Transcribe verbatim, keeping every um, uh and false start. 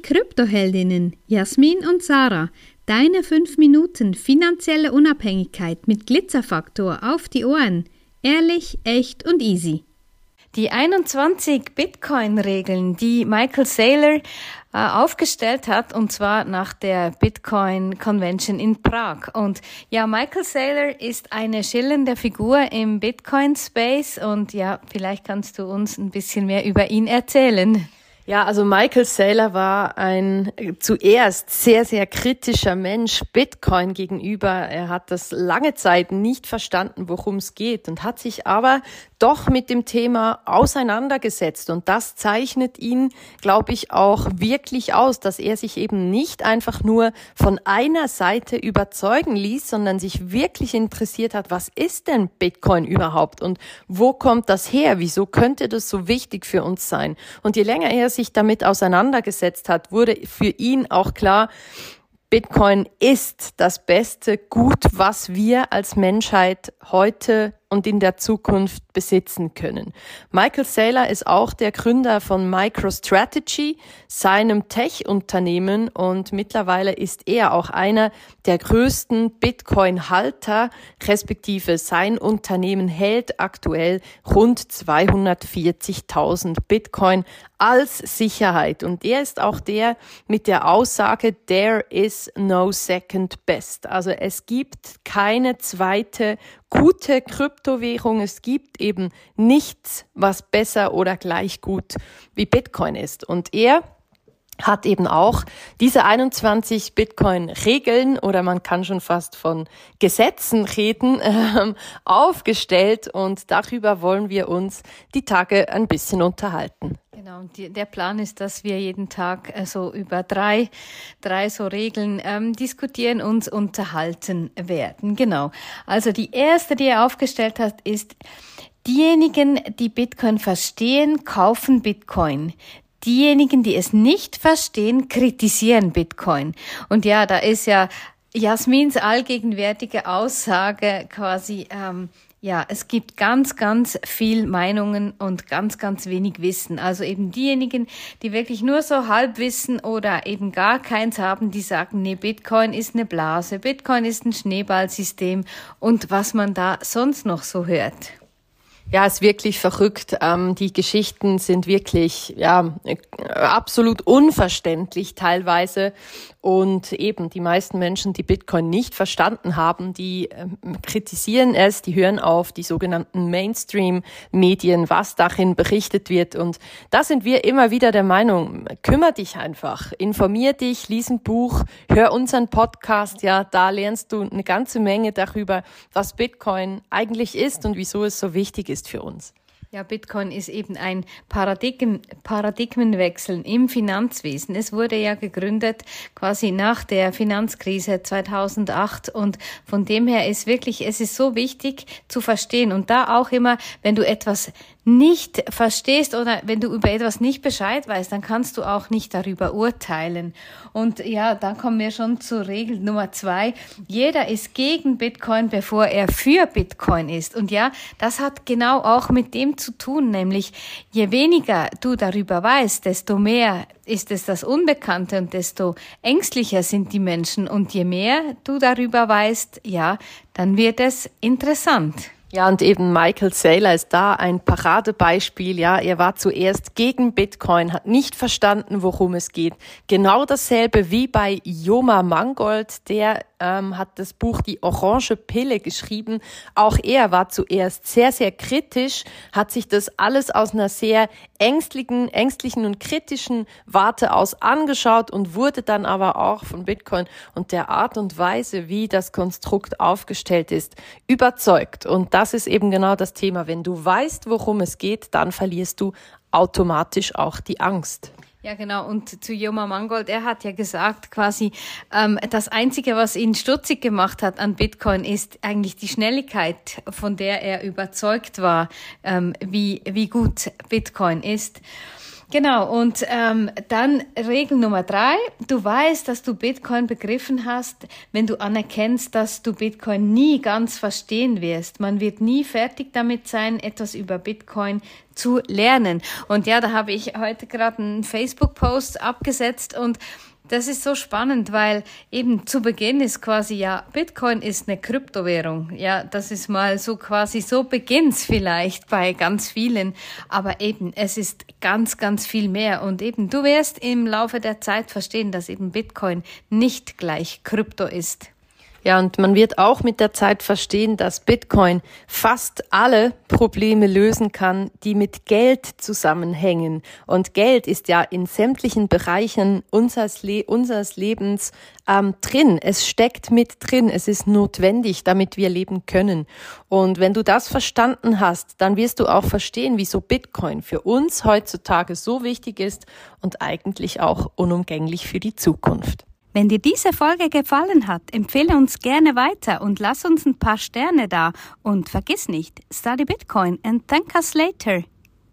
Kryptoheldinnen Jasmin und Sarah, deine fünf Minuten finanzielle Unabhängigkeit mit Glitzerfaktor auf die Ohren. Ehrlich, echt und easy. Die einundzwanzig Bitcoin-Regeln, die Michael Saylor äh, aufgestellt hat, und zwar nach der Bitcoin Convention in Prag. Und ja, Michael Saylor ist eine schillernde Figur im Bitcoin-Space und ja, vielleicht kannst du uns ein bisschen mehr über ihn erzählen. Ja, also Michael Saylor war ein zuerst sehr, sehr kritischer Mensch Bitcoin gegenüber. Er hat das lange Zeit nicht verstanden, worum es geht, und hat sich aber doch mit dem Thema auseinandergesetzt. Und das zeichnet ihn, glaube ich, auch wirklich aus, dass er sich eben nicht einfach nur von einer Seite überzeugen ließ, sondern sich wirklich interessiert hat, was ist denn Bitcoin überhaupt und wo kommt das her? Wieso könnte das so wichtig für uns sein? Und je länger er sich damit auseinandergesetzt hat, wurde für ihn auch klar, Bitcoin ist das beste Gut, was wir als Menschheit heute und in der Zukunft besitzen können. Michael Saylor ist auch der Gründer von MicroStrategy, seinem Tech-Unternehmen, und mittlerweile ist er auch einer der größten Bitcoin-Halter, respektive sein Unternehmen hält aktuell rund zweihundertvierzigtausend Bitcoin als Sicherheit. Und er ist auch der mit der Aussage, there is no second best. Also es gibt keine zweite gute Kryptowährung. Es gibt eben nichts, was besser oder gleich gut wie Bitcoin ist. Und er hat eben auch diese einundzwanzig Bitcoin-Regeln, oder man kann schon fast von Gesetzen reden, äh, aufgestellt, und darüber wollen wir uns die Tage ein bisschen unterhalten. Genau, und die, der Plan ist, dass wir jeden Tag äh, so über drei, drei so Regeln ähm, diskutieren, uns unterhalten werden. Genau. Also die erste, die er aufgestellt hat, ist: Diejenigen, die Bitcoin verstehen, kaufen Bitcoin. Diejenigen, die es nicht verstehen, kritisieren Bitcoin. Und ja, da ist ja Jasmins allgegenwärtige Aussage quasi, ähm, ja, es gibt ganz, ganz viel Meinungen und ganz, ganz wenig Wissen. Also eben diejenigen, die wirklich nur so halb wissen oder eben gar keins haben, die sagen, nee, Bitcoin ist eine Blase, Bitcoin ist ein Schneeballsystem und was man da sonst noch so hört. Ja, ist wirklich verrückt. Ähm, die Geschichten sind wirklich, ja, absolut unverständlich teilweise. Und eben die meisten Menschen, die Bitcoin nicht verstanden haben, die ähm, kritisieren es, die hören auf die sogenannten Mainstream-Medien, was darin berichtet wird. Und da sind wir immer wieder der Meinung, kümmere dich einfach, informier dich, lies ein Buch, hör unseren Podcast. Ja, da lernst du eine ganze Menge darüber, was Bitcoin eigentlich ist und wieso es so wichtig ist für uns. Ja, Bitcoin ist eben ein Paradigm, Paradigmenwechsel im Finanzwesen. Es wurde ja gegründet quasi nach der Finanzkrise zweitausendacht, und von dem her ist wirklich, es ist so wichtig zu verstehen, und da auch immer, wenn du etwas nicht verstehst oder wenn du über etwas nicht Bescheid weißt, dann kannst du auch nicht darüber urteilen. Und ja, dann kommen wir schon zur Regel Nummer zwei. Jeder ist gegen Bitcoin, bevor er für Bitcoin ist. Und ja, das hat genau auch mit dem zu tun, nämlich je weniger du darüber weißt, desto mehr ist es das Unbekannte und desto ängstlicher sind die Menschen. Und je mehr du darüber weißt, ja, dann wird es interessant. Ja, und eben Michael Saylor ist da ein Paradebeispiel. Ja, er war zuerst gegen Bitcoin, hat nicht verstanden, worum es geht. Genau dasselbe wie bei Joma Mangold, der ähm, hat das Buch Die Orange Pille geschrieben. Auch er war zuerst sehr, sehr kritisch, hat sich das alles aus einer sehr ängstlichen, ängstlichen und kritischen Warte aus angeschaut und wurde dann aber auch von Bitcoin und der Art und Weise, wie das Konstrukt aufgestellt ist, überzeugt. Und das ist eben genau das Thema. Wenn du weißt, worum es geht, dann verlierst du automatisch auch die Angst. Ja, genau. Und zu Joma Mangold, er hat ja gesagt, quasi, ähm, das Einzige, was ihn stutzig gemacht hat an Bitcoin, ist eigentlich die Schnelligkeit, von der er überzeugt war, ähm, wie, wie gut Bitcoin ist. Genau, und ähm, dann Regel Nummer drei, du weißt, dass du Bitcoin begriffen hast, wenn du anerkennst, dass du Bitcoin nie ganz verstehen wirst. Man wird nie fertig damit sein, etwas über Bitcoin zu lernen. Und ja, da habe ich heute gerade einen Facebook-Post abgesetzt und das ist so spannend, weil eben zu Beginn ist quasi, ja, Bitcoin ist eine Kryptowährung. Ja, das ist mal so quasi, so beginnt's vielleicht bei ganz vielen. Aber eben, es ist ganz, ganz viel mehr. Und eben, du wirst im Laufe der Zeit verstehen, dass eben Bitcoin nicht gleich Krypto ist. Ja, und man wird auch mit der Zeit verstehen, dass Bitcoin fast alle Probleme lösen kann, die mit Geld zusammenhängen. Und Geld ist ja in sämtlichen Bereichen unseres, Le- unseres Lebens ähm, drin. Es steckt mit drin. Es ist notwendig, damit wir leben können. Und wenn du das verstanden hast, dann wirst du auch verstehen, wieso Bitcoin für uns heutzutage so wichtig ist und eigentlich auch unumgänglich für die Zukunft. Wenn dir diese Folge gefallen hat, empfehle uns gerne weiter und lass uns ein paar Sterne da. Und vergiss nicht, study Bitcoin and thank us later.